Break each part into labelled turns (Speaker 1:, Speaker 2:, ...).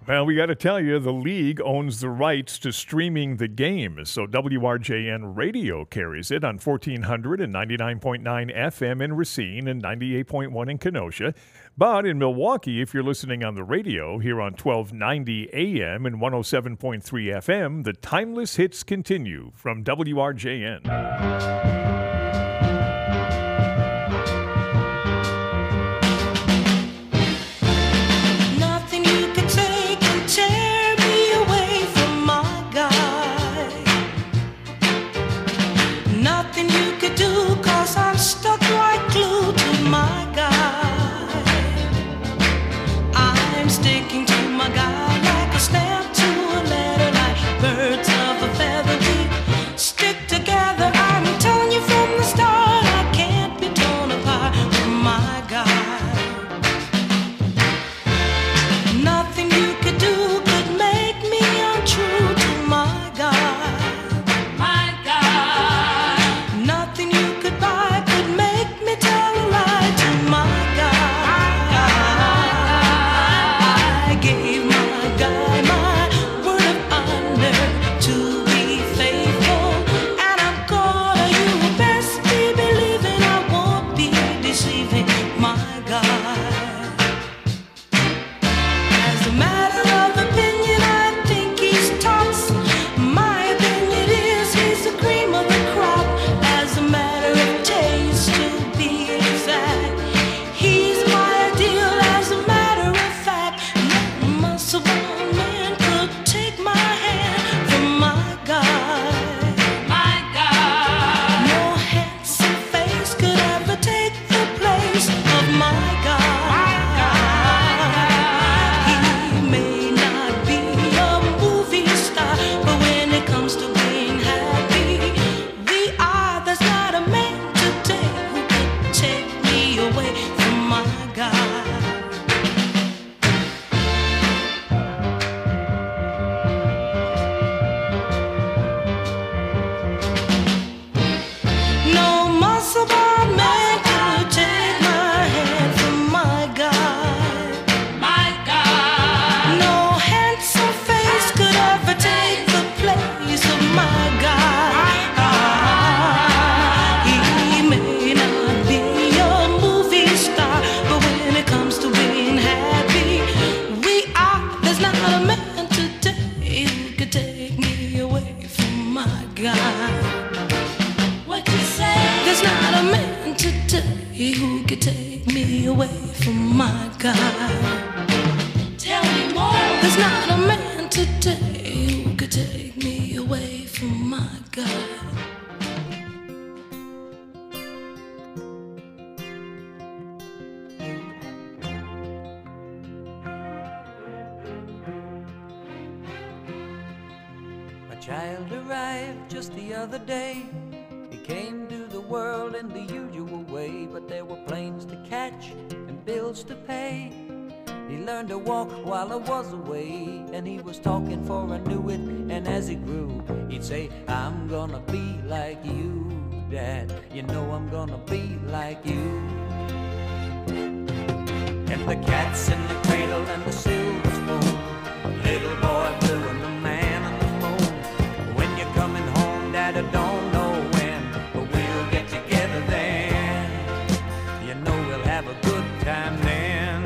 Speaker 1: Well, we got to tell you, the league owns the rights to streaming the game, so WRJN Radio carries it on 1499.9 FM in Racine and 98.1 in Kenosha. But in Milwaukee, if you're listening on the radio here on 1290 AM and 107.3 FM, the timeless hits continue from WRJN.
Speaker 2: Child arrived just the other day. He came to the world in the usual way, but there were planes to catch and bills to pay. He learned to walk while I was away, and he was talking before I knew it. And as he grew, he'd say, I'm gonna be like you, Dad. You know I'm gonna be like you. And the cat's in the cradle and the silver spoon, little boy blue and the man on the moon. When you're coming home, Dad, I don't know when, but we'll get together then. You know we'll have a good time then.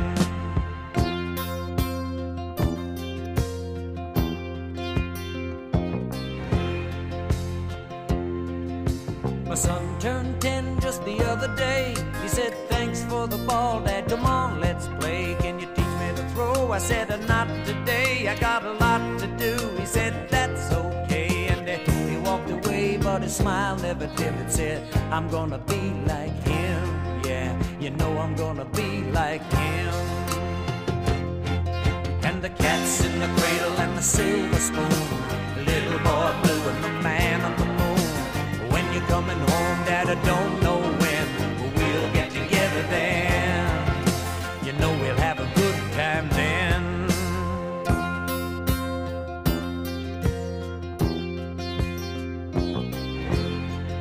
Speaker 2: My son turned 10 just the other day. He said, thanks for the ball, Dad, come on, let's play. Can you teach me to throw? I said, not today, I got a lot to do. He said, that's okay, and he walked away, but his smile never dimmed. Said, I'm gonna be like him, yeah, you know I'm gonna be like him. And the cat's in the cradle and the silver spoon, the little boy blue and the man on the moon. When you're coming home, Dad, I don't know when, but we'll get together then. You know we'll have a good time then.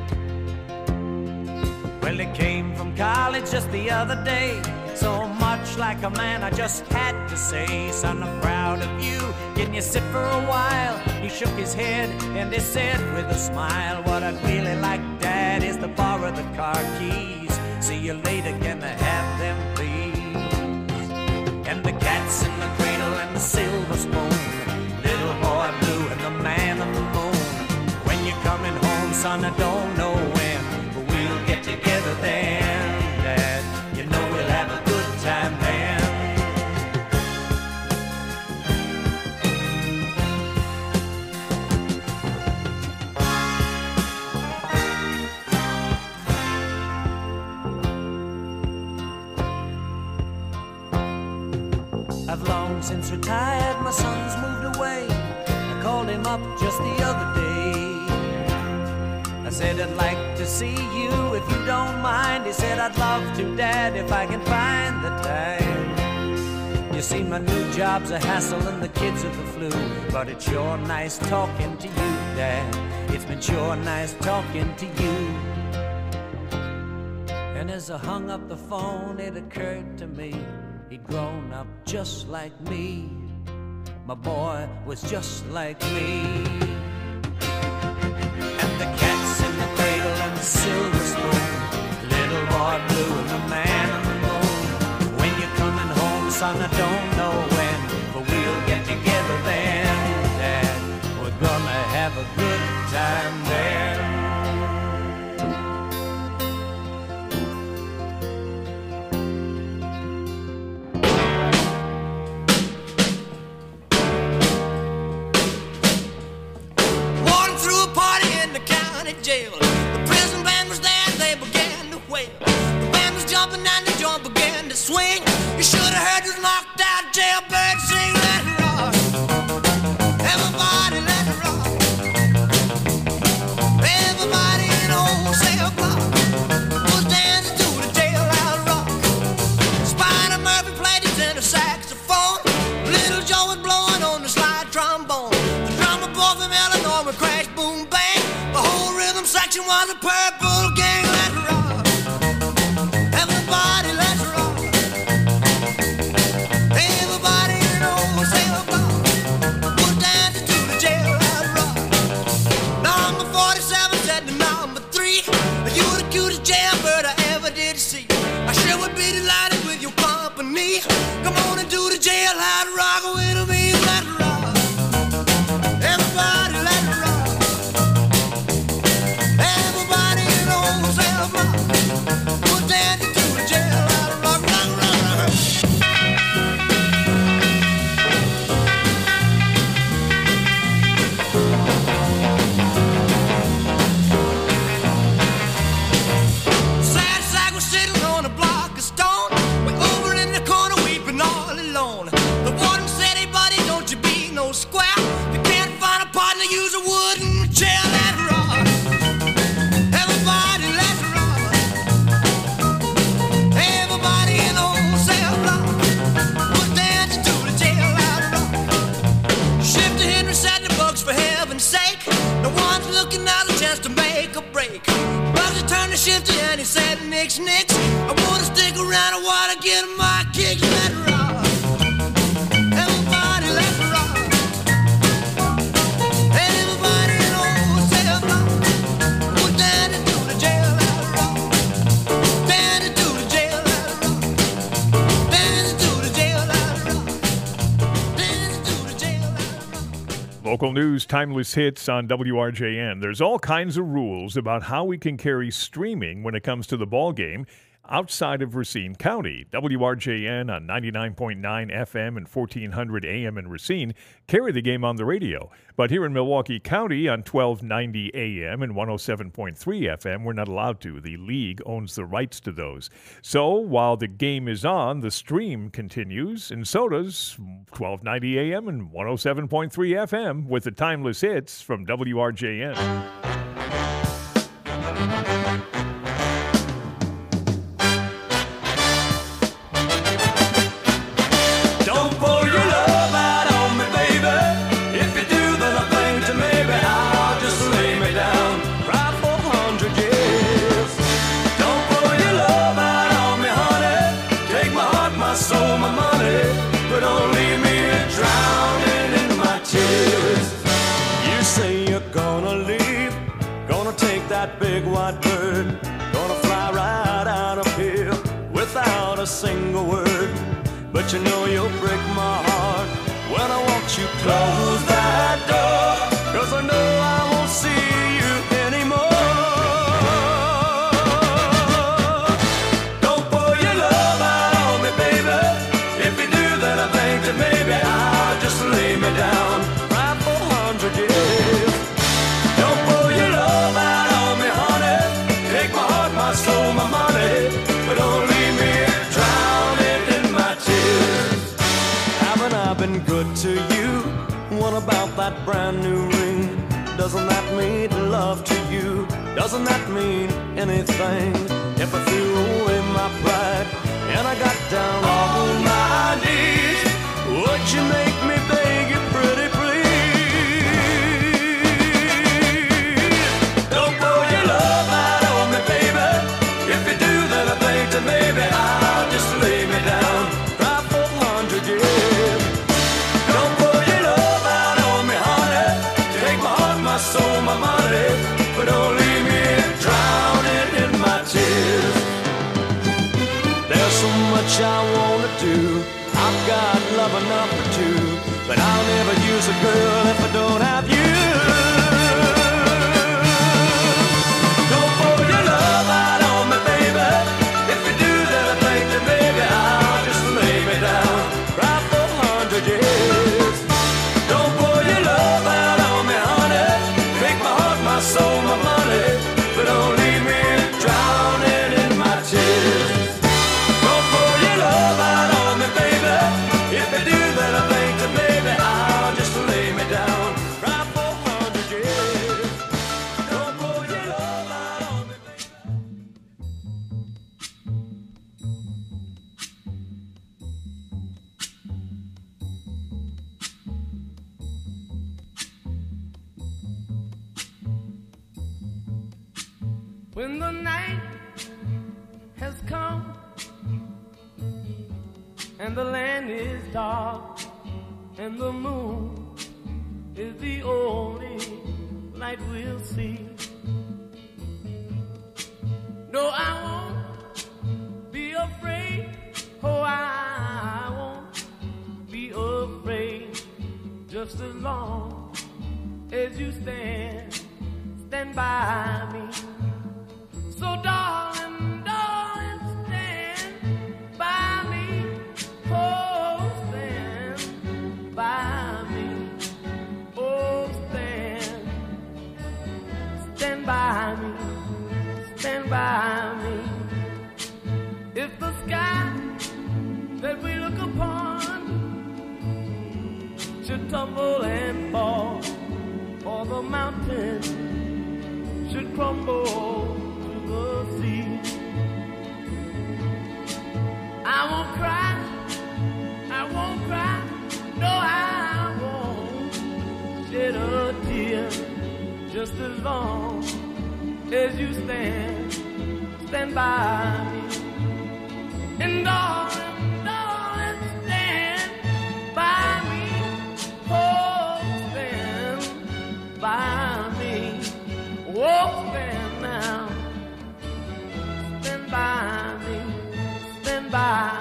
Speaker 2: Well, he came from college just the other day. So much like a man, I just had to say, son, I'm proud of you. Can you sit for a while? He shook his head and he said with a smile, what I'd really like, Dad, is to borrow the car keys. See you later, can I have them, please? And the cat's in the cradle and the silver spoon, little boy blue and the man on the moon. When you're coming home, son, I don't know when, but we'll get together then, Dad. You know we'll have a good time then. I've long since retired, my son's moved away. I called him up just the other day. I said, I'd like to see you if you don't mind. He said, I'd love to, Dad, if I can find the time. You see, my new job's a hassle and the kids are the flu, but it's sure nice talking to you, Dad. It's been sure nice talking to you. And as I hung up the phone, it occurred to me, he'd grown up just like me. My boy was just like me. And the cat's in the cradle and the silver spoon, little boy blue and the man on the moon. When you're coming home, son, I don't know when, but we'll get together then, Dad. We're gonna have a good time there. Jail. The prison band was there, they began to wail. The band was jumping and the joint began to swing. You should have heard this knocked out jailbird sing. Let it rock, everybody let it rock. Everybody in the whole cell block was dancing to the jailhouse rock. Spider Murphy played his tenor saxophone. Little Joe was blowing on the slide trombone. The drummer boy from Illinois would crash, boom, bang. The whole rhythm section was a purple gang. Let's rock, everybody, let's rock. Everybody in the whole cell block was dancing to the jailhouse rock. Number 47 said to number 3, you were the cutest jailbird I ever did see. I sure would be delighted with your company. Come on and do the jailhouse rock with me. Let's rock, everybody, let's rock. Everybody in the whole cell block was dancing to the jailhouse rock, rock, rock, rock. Sad sack was sitting on a block of stone, way over in the corner weeping all alone. The warden said, hey buddy, don't you be no square. If you can't find a partner, use a wooden chair. Let's rock, everybody, let's rock. Everybody in the whole cell block was dancing to the jailhouse rock. Shifter Henry said the Bucks, for heaven's sake, no one's looking out a chance to make a break. Bugsy turned to Shifter and he said, nix, nix, I wanna stick around, I wanna get my kicks. Let's rock, everybody, let's rock. Everybody in the whole cell block was dancing to the jailhouse rock. Dancing to the jailhouse rock. Dancing to the jailhouse rock. Dancing to the jailhouse rock.
Speaker 1: Local news, timeless hits on WRJN. There's all kinds of rules about how we can carry streaming when it comes to the ball game outside of Racine County. WRJN on 99.9 FM and 1400 AM in Racine carry the game on the radio. But here in Milwaukee County on 1290 AM and 107.3 FM, we're not allowed to. The league owns the rights to those. So while the game is on, the stream continues, and so does 1290 AM and 107.3 FM with the timeless hits from WRJN.
Speaker 2: soul.
Speaker 3: that big white bird. Gonna fly right out of here without a single word. But you know you'll break my heart when I want you close that door. 'Cause I know I won't see you anymore. Don't pour your love out on me, baby. If you do, then I think that maybe I'll just lay me down right for 100 years. Don't pour your love out on me, honey. Take my heart, my soul, my money, but don't leave me drowning in my tears. Haven't I been good to you? What about that brand new ring? Doesn't that mean love to you? Doesn't that mean anything? If I threw away my pride and I got down on my knees, would you make me beg you pretty please? Don't pour your love out on me, baby. If you do, then I think that maybe I'll just lay me down right for 100 years. Don't pour your love out on me, honey. Take my heart, my soul, my money, but don't leave me drowning in my tears. There's so much I wanna do. I've got love enough for two, but I'll never use a girl if I don't have you. Don't pour your love out on me, baby. If you do, then I think that maybe I'll just lay me down right for 100 years. Don't pour your love out on me, honey. Take my heart, my soul, my money, but don't leave me drowning in my tears. Don't pour your love out on me, baby. If you do, then I think that maybe I'll just lay me down right for 100 years. Don't pour your love out on me, baby.
Speaker 2: When the night has come and the land is dark and the moon is the only light we'll see. No, I won't be afraid. Oh, I won't be afraid. Just as long as you stand by me. So darling, darling, stand by me. Oh, stand by me. Oh, stand by me. Stand by me. If the sky that we look upon should tumble and fall, or the mountain should crumble to the sea, I won't cry, I won't cry, no, I won't shed a tear. Just as long as you stand by me. And darling, darling, stand by me. Oh, stand by me. Oh, stand now. Stand by me. Stand by me.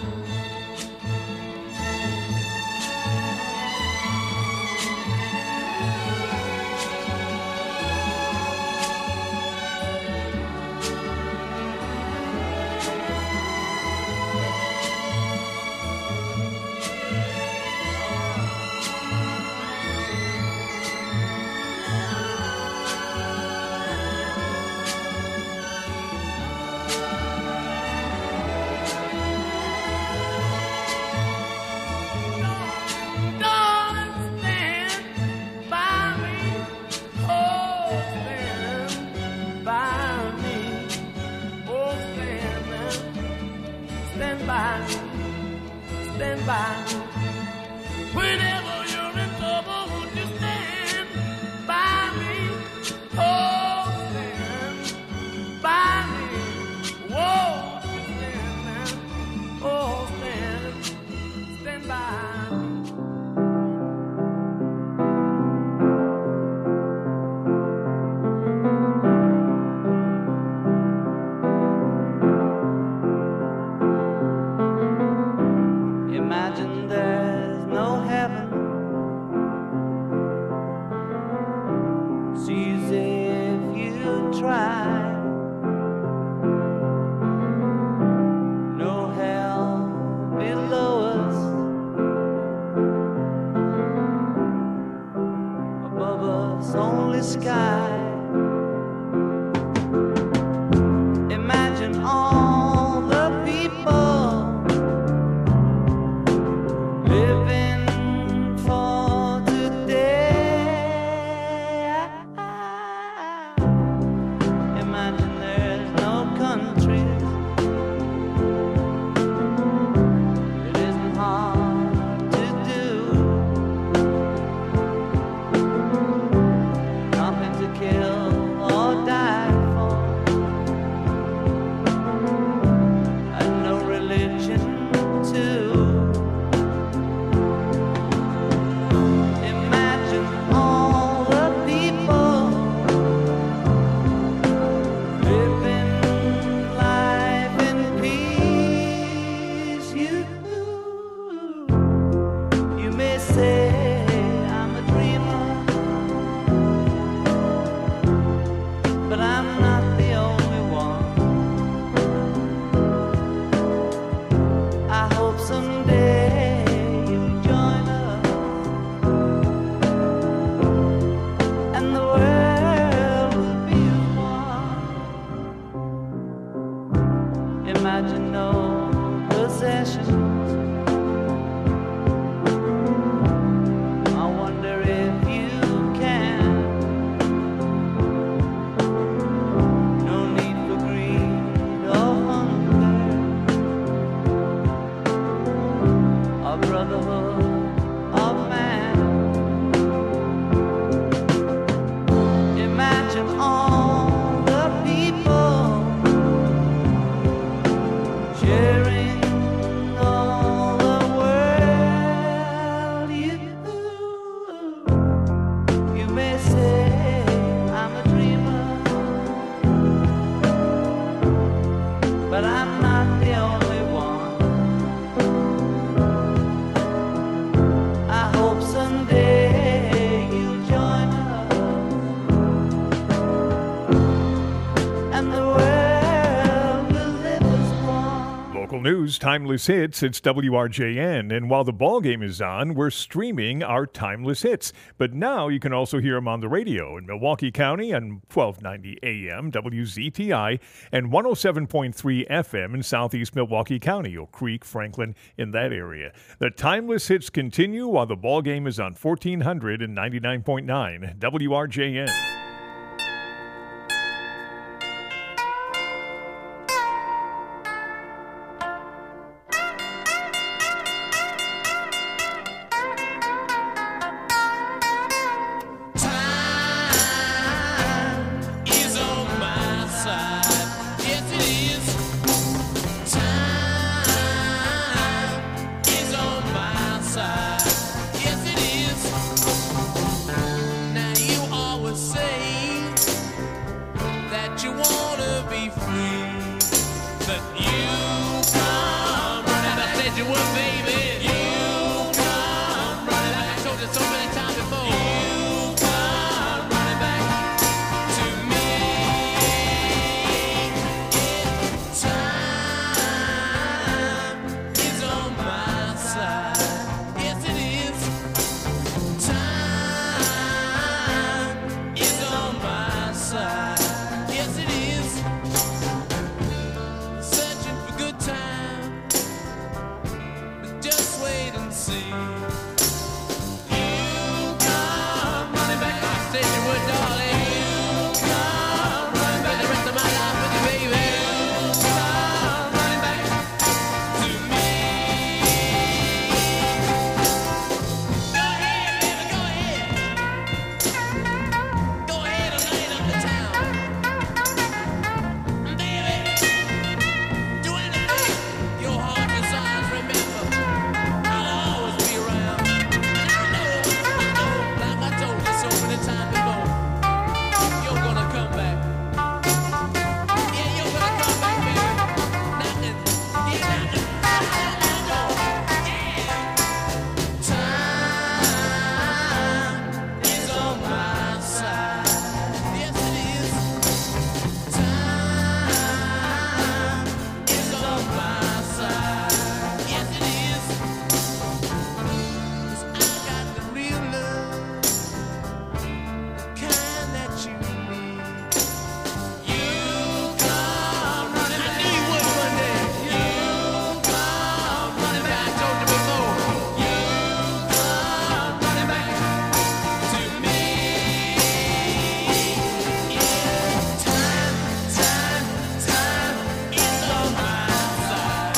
Speaker 2: Stand by me. Whenever you're in trouble, won't you stand by me? Oh, stand by me. Whoa, stand now. Oh, stand by me. your possessions. I wonder if you can. No need for greed or hunger, or brotherhood of man. Imagine all the people sharing all the world. You may say I'm a dreamer, but I'm not the only one. I hope someday you'll join us, and the world will live as one.
Speaker 1: Local news, timeless hits, it's WRJN. And while the ball game is on, we're streaming our timeless hits. But now you can also hear them on the radio in Milwaukee County on 1290 AM, WZTI, and 107.3 FM in southeast Milwaukee County, Oak Creek, Franklin, in that area. The timeless hits continue while the ball game is on 1499.9 WRJN.
Speaker 4: Is on my side. Yes, it is. Time is on my side. Yes, it is. Now you always say that you wanna be free, but you come running. I said you would, baby. You come running. Like I told you so many times before. You come running back to me. Time is on my side. Yes, it is. Time is on my side. Yes, it is. Searching for good time, but just wait and see. You come running back. I said you would, darling. You come running back. The rest of my life with you, baby. You come running back to me. Go ahead, baby, go ahead. Go ahead and light up the town. Baby, do anything your heart desires. Remember, I'll always be around. And I know, like I told you so many times before, you're gonna come back. Yeah, you're gonna come back, baby. Knocking, yeah, knocking. Time is on my side. Yes, it is. Time is on my side. Yes, it is. 'Cause I got the real love, the kind that you need. You come running back. I knew you would one day. You come running back. I told you before. You come running back to me. Yeah, time is on my side.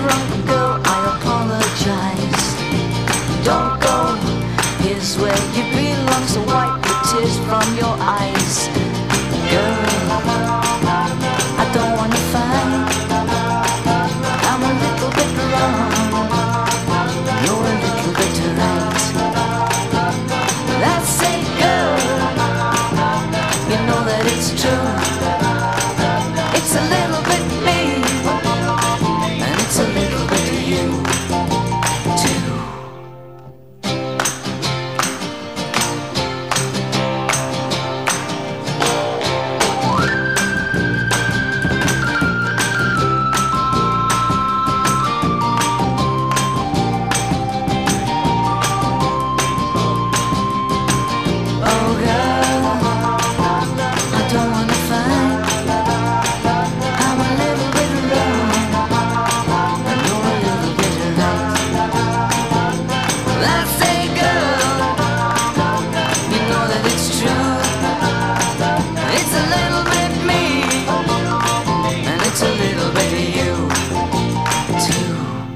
Speaker 5: wrong, girl, I apologize. Don't go, here's where you belong, so wipe the tears from your eyes. Girl, I don't wanna fight, I'm a little bit wrong, you're a little bit right. That's it, girl, you know that it's true. It's a little bit me, and it's a little bit of you, too. Oh, girl, I don't wanna fight, I'm a little bit wrong, and you're a little bit right. That's it, girl, you know that it's true. It's a little bit me, and it's a little bit of you, too.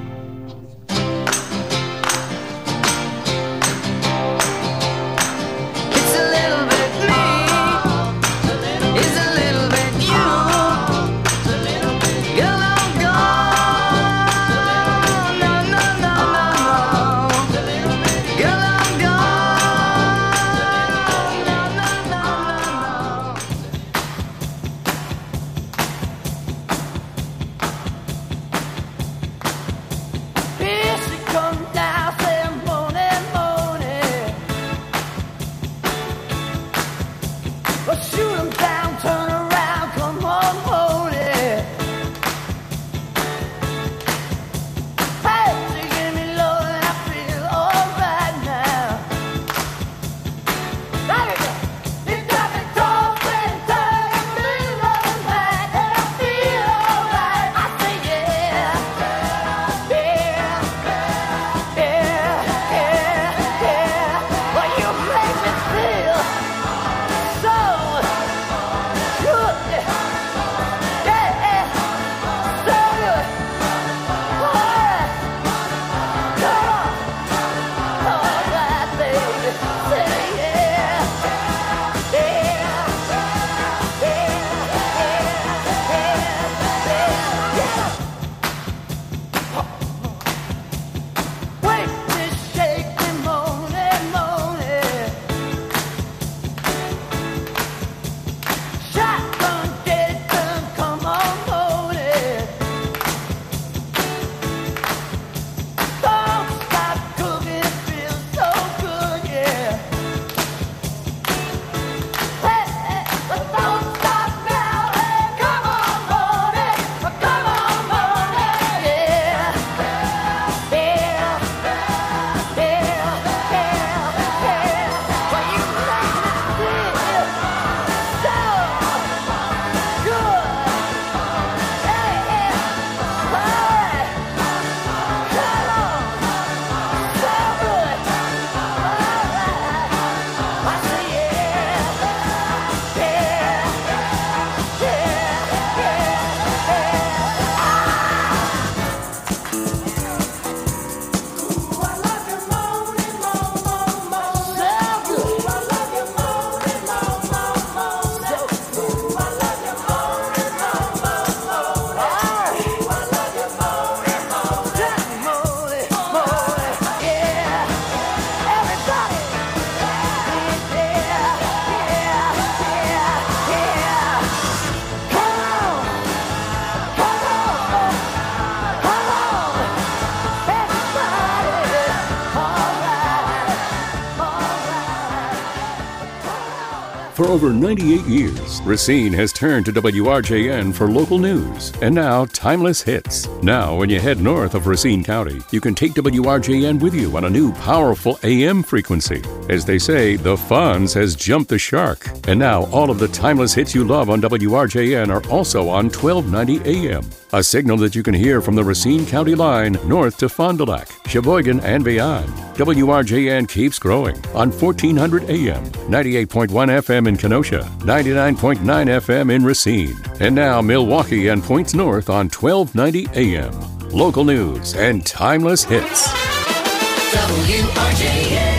Speaker 5: It's a little bit me, it's a little bit you. Girl, I'm gone, no, no, no, no. Girl, I'm gone, no, no, no, no. Here she comes now, saying morning, morning. Well, shoot 'em down, turn around, come on, hold it. Hey, she give me low and I feel alright now. There you go. You got me talking, turning me loving back, and I feel alright. I say yeah, yeah, yeah, yeah. Well, you make me feel so good, yeah, so good. Alright, come on, alright, baby, say yeah, yeah, yeah. Wait, this shake me, moaning, moaning. Shotgun, get it done, come on, hold it. Don't stop cooking, it feels so good, yeah. Hey, hey, but don't stop now, hey, come on, hold it, come on, hold it, yeah. Yeah, yeah, yeah. Well, you make me feel so good. Hey, alright, come on, so good. Alright, I say yeah, yeah, Ooh, I love you, moaning, moan, moan, moan. So good. I love you, moaning, moan, moan, moan. So good. I love you, moaning, moan, moan, moan. Ooh, I love you, moaning, moan, moaning, moaning. Yeah, everybody. Yeah, yeah. Come on, come on, come on. Everybody, alright.
Speaker 6: For over 98 years, Racine has turned to WRJN for local news and now timeless hits. Now, when you head north of Racine County, you can take WRJN with you on a new powerful AM frequency. As they say, the Fonz has jumped the shark. And now, all of the timeless hits you love on WRJN are also on 1290 AM. A signal that you can hear from the Racine County line north to Fond du Lac, Sheboygan, and beyond. WRJN keeps growing on 1400 AM, 98.1 FM in Kenosha, 99.9 FM in Racine, and now Milwaukee and points north on 1290 AM. local news and timeless hits.
Speaker 3: WRJN.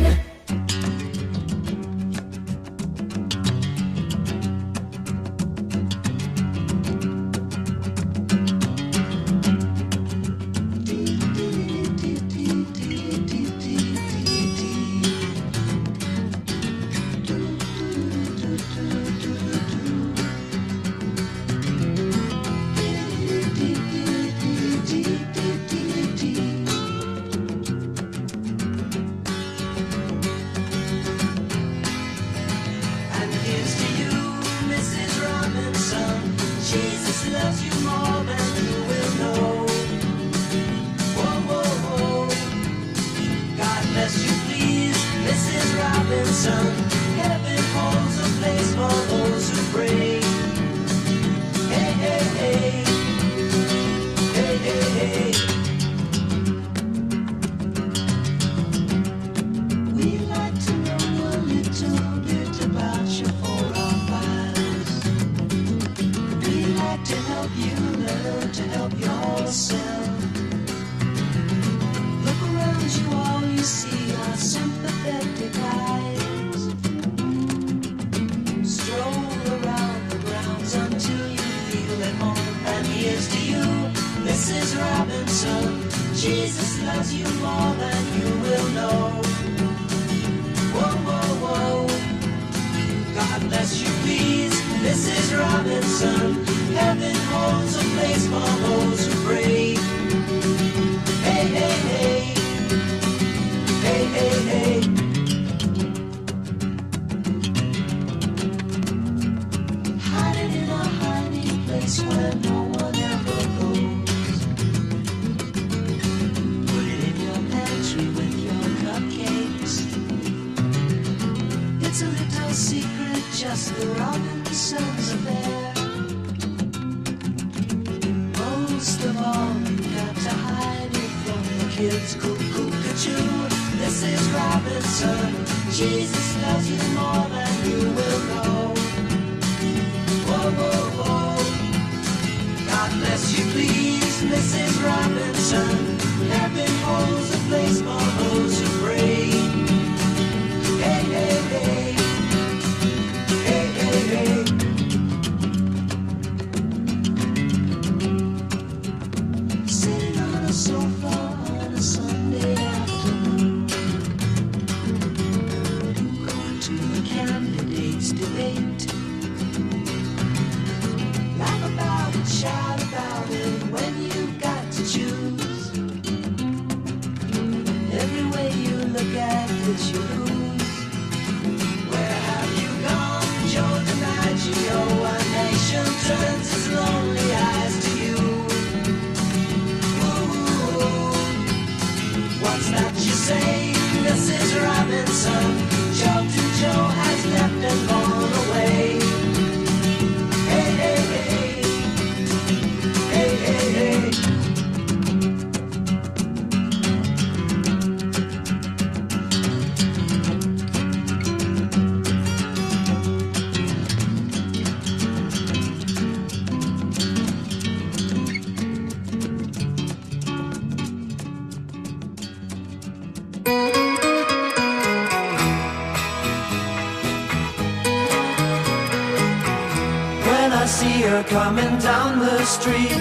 Speaker 2: Coming down the street,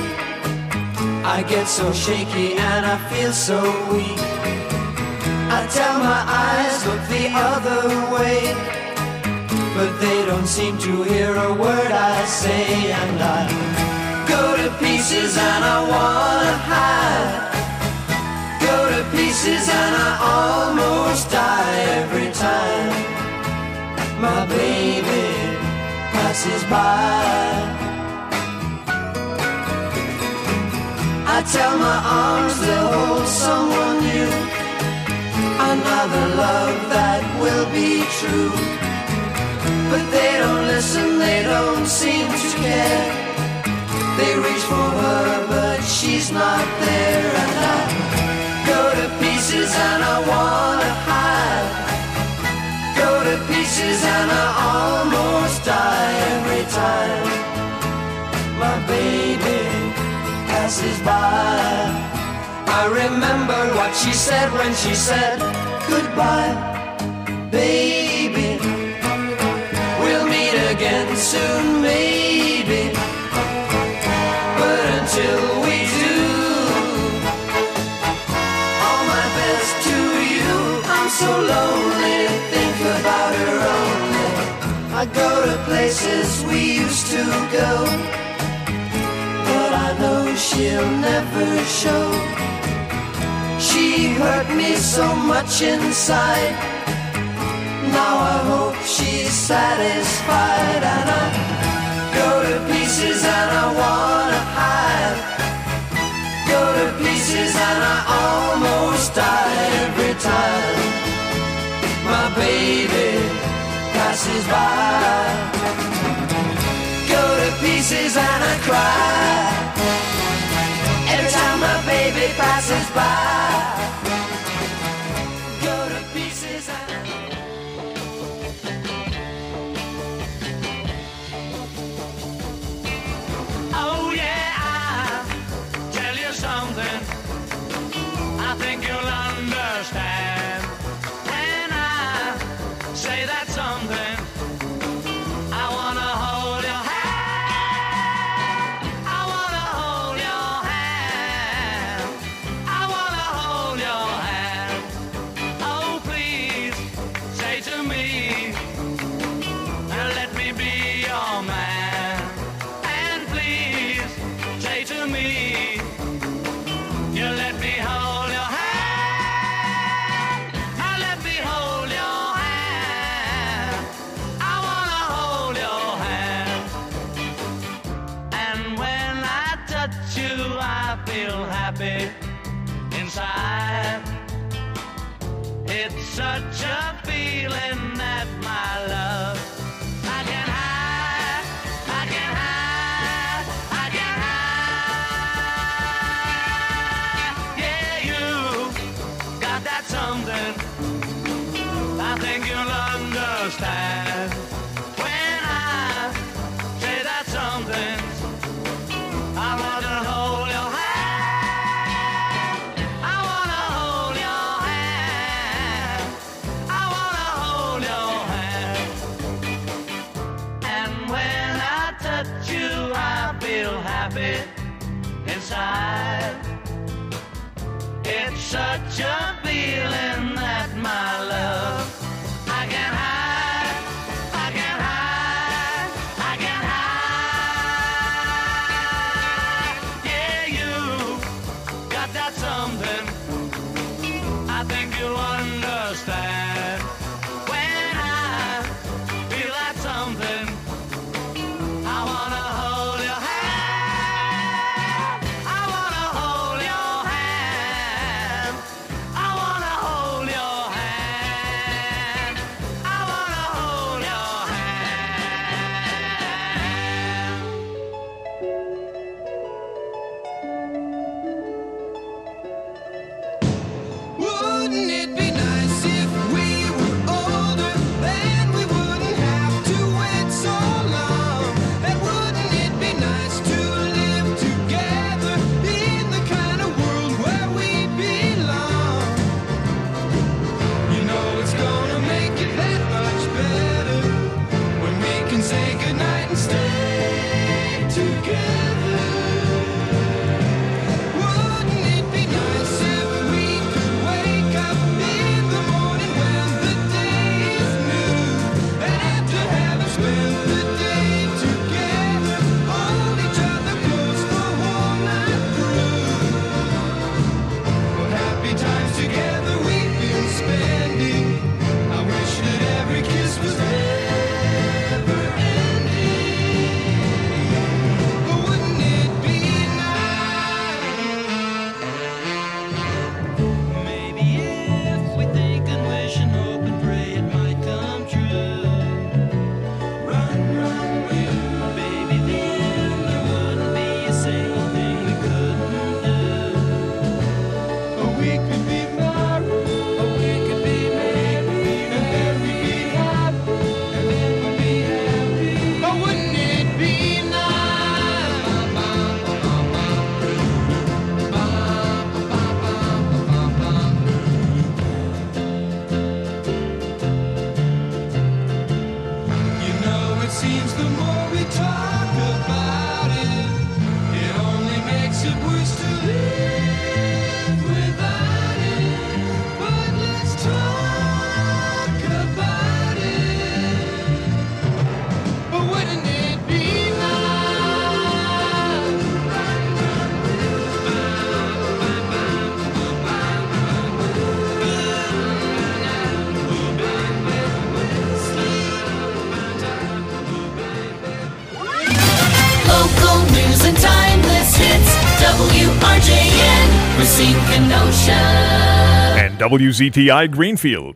Speaker 2: I get so shaky and I feel so weak. I tell my eyes look the other way, but they don't seem to hear a word I say. And I go to pieces and I wanna hide, go to pieces and I almost die every time my baby passes by. I tell my arms they'll hold someone new, another love that will be true. But they don't listen, they don't seem to care. They reach for her, but she's not there. And I go to pieces and I wanna hide, go to pieces and I almost die every time my baby passes by. I remember what she said when she said goodbye, baby. We'll meet again soon, maybe. But until we do, all my best to you. I'm so lonely, think about her only. I go to places we used to go, but I know she'll never show. She hurt me so much inside. Now I hope she's satisfied. And I go to pieces and I wanna hide. Go to pieces and I almost die every time my baby passes by. Go to pieces and I cry every time my baby passes by. Go to pieces and oh yeah, I'll tell you something I think you'll understand when I say that something. I wanna hold your hand. I wanna hold your hand. I wanna hold your hand. Oh, please say to me, let me be your man. And please say to me, you let me hold your hand. Let me hold your hand. I wanna hold your hand. And when I touch you, I feel happy inside. It's such a feeling that my love I can hide, I can hide, I can hide. Yeah, you got that something I think you'll understand when I say that something. I wanna hold your hand. I wanna hold your hand. I wanna hold your hand. And when I touch you, I feel happy inside. It's such a feeling that my love I can hide, I can hide, I can hide. Yeah, you got that something I think you'll understand when I feel that something. I wanna hold your hand. I wanna hold your hand. I wanna hold your hand. I wanna hold your hand.
Speaker 7: Wouldn't it be nice if we were older? Then we wouldn't have to wait so long. And wouldn't it be nice to live together in the kind of world where we belong? You know it's gonna make it that much better when we can say goodnight and stay together. Wouldn't it be nice if we could wake up in the morning when the day is new? And after having spent the day together, hold each other close the whole night through. What happy times together we've been spending. I wish that every kiss was never ending. But wouldn't it be nice? Maybe if we think and wish and hope and pray it might come true. Run, run, you, baby, then there wouldn't be a single thing we couldn't do. Or we could be married, or we could be married, and then we'd be happy, and then we'd be happy. Or wouldn't it be nice?
Speaker 5: Racine, Kenosha.
Speaker 1: And WZTI Greenfield.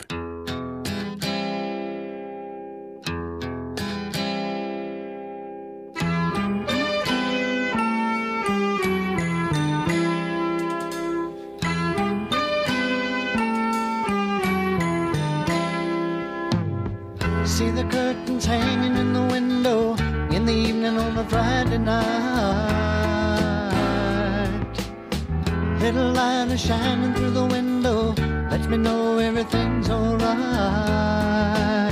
Speaker 8: See the curtains hanging in the window in the evening on a Friday night. Little light is shining through the window, lets me know everything's alright.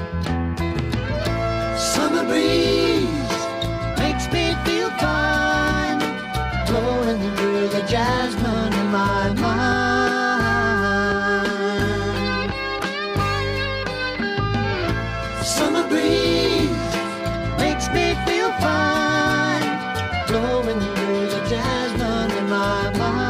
Speaker 8: Summer breeze makes me feel fine, blowing through the jasmine in my mind. Summer breeze makes me feel fine, blowing through the jasmine in my mind.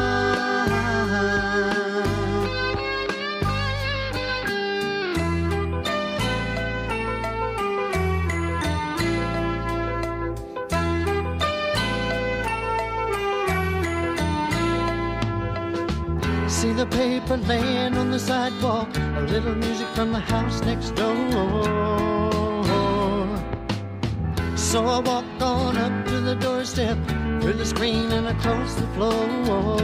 Speaker 8: See the paper laying on the sidewalk, a little music from the house next door. So I walk on up to the doorstep, through the screen and across the floor.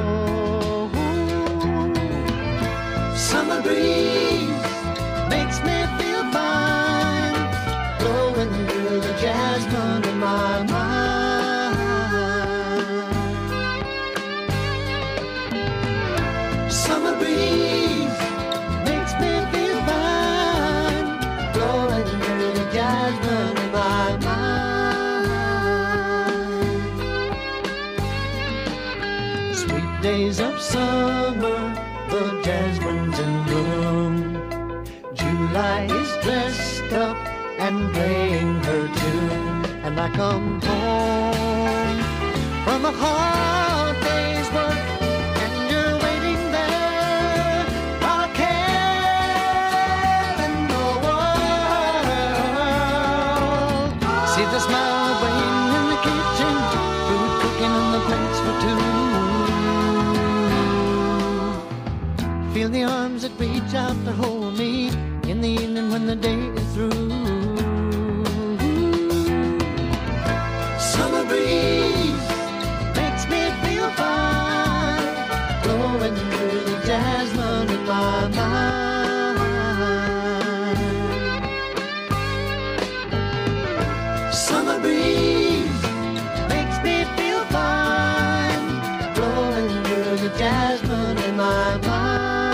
Speaker 8: Summer breeze makes me feel fine, blowing through the jasmine in my mind. Summer breeze makes me feel fine, blowing through the jasmine in my mind. Sweet days of summer, the jasmine's in bloom. July is dressed up and playing her tune, and I come home from a hard day's work. The smile waiting in the kitchen, food cooking on the plates for two. Feel the arms that reach out to hold me in the evening when the day is through. Summer breeze makes me feel fine, blowing through the jasmine in my mind. Summer breeze makes me feel fine, blowing through the jasmine in my mind.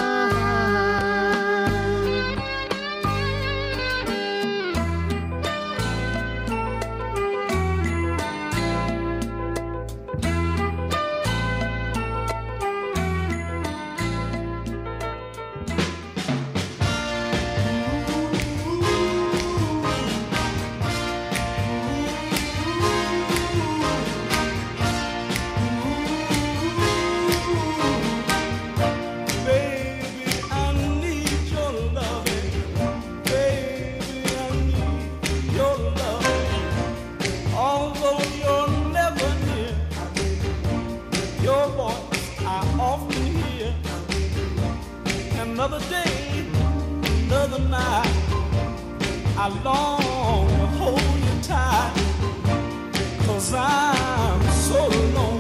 Speaker 3: Another day, another night, I long to hold you tight, 'cause I'm so lonely.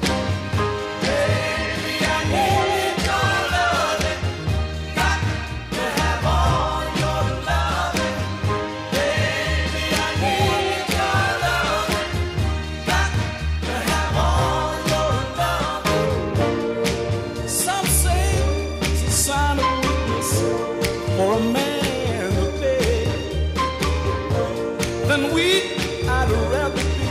Speaker 3: Baby, I need your loving, got to have all your loving. Baby, I need your loving, got to have all your loving. Some say it's a sign of weakness for a man to beg. Then weak I'd rather be,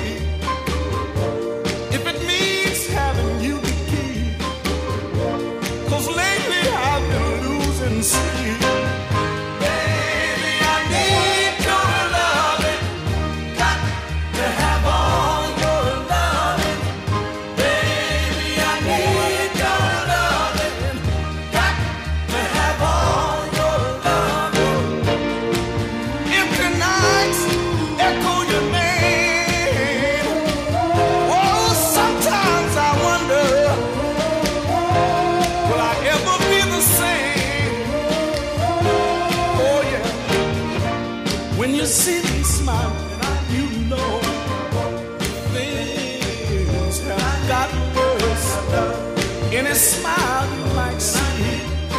Speaker 3: if it means having you to keep. 'Cause lately I've been losing sleep. Baby, I need your loving, got to have all your loving. Baby, I need your loving, got to have all your loving. Empty nights echo your name. Oh, sometimes I wonder
Speaker 9: see me smiling, you know things have gotten worse. Any smile you might see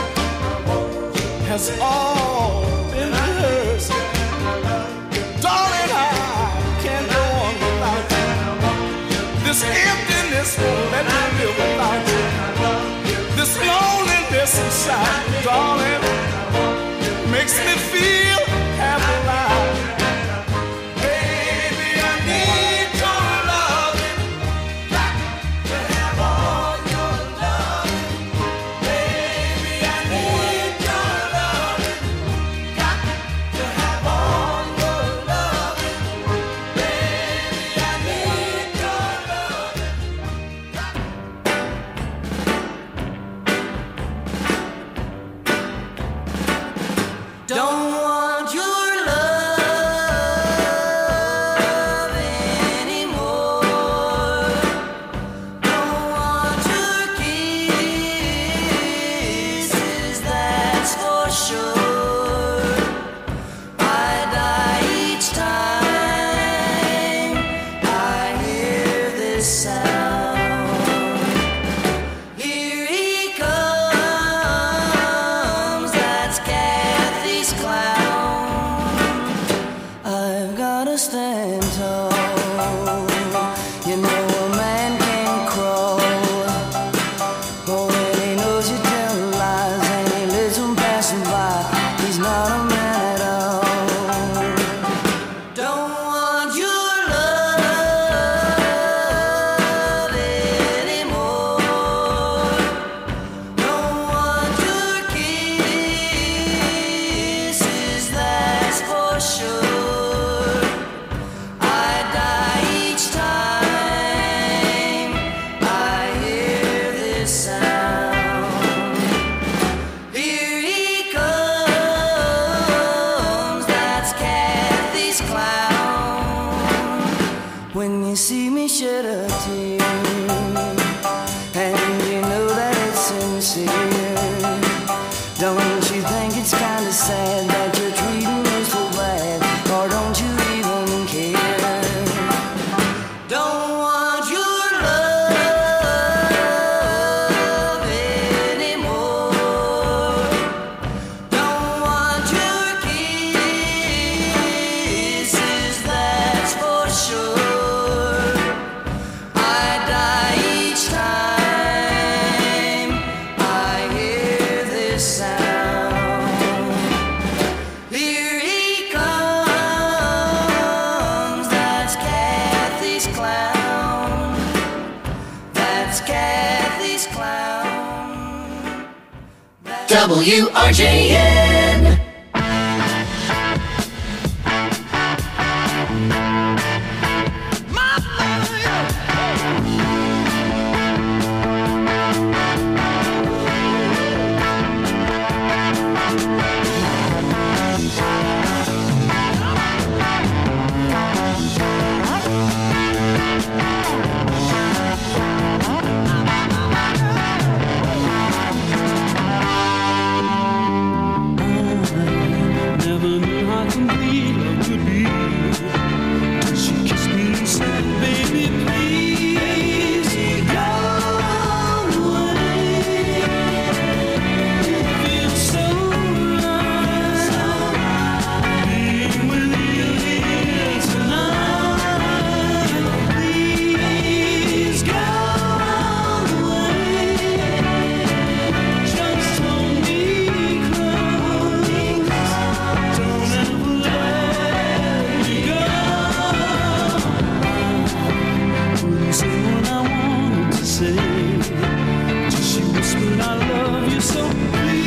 Speaker 9: has all been rehearsed. Darling, I can't go on without you. This emptiness won't let me live without you. This loneliness inside, darling, makes me feel half alive. Baby, I need your loving. Got to have all your loving. Baby, I need your loving. Got to have all your loving. Baby, I need your loving.
Speaker 2: Don't want your love anymore. Don't want your kisses, that's for sure. I die each time I hear this sound. Here he comes, that's Kathy's clown. I've gotta stand tall. You know a man can't crawl. Oh, when he knows you tell lies and he lets them pass him by, he's not a man at all. Don't want your love anymore. Don't want your kisses, that's for sure. I die each time I hear this sound. Here he comes, that's Kathy's clown. When you see me shed a tear, and you know that it's sincere, don't you think it's kinda sad that you're treating me so bad, or don't you even care? Don't want your love anymore. Don't want your kisses, that's for sure. I die each time I hear this sound. Here he comes, that's Kathy's clown. That's Kathy's clown.
Speaker 10: WRJN.
Speaker 9: Never knew how complete love could be till she kissed me and said, baby, please go away. It feels so right being with you here tonight. Please go away. Just hold me close. Don't ever let me go. Couldn't say what I wanted to say. Just she whispered, I love you so. Please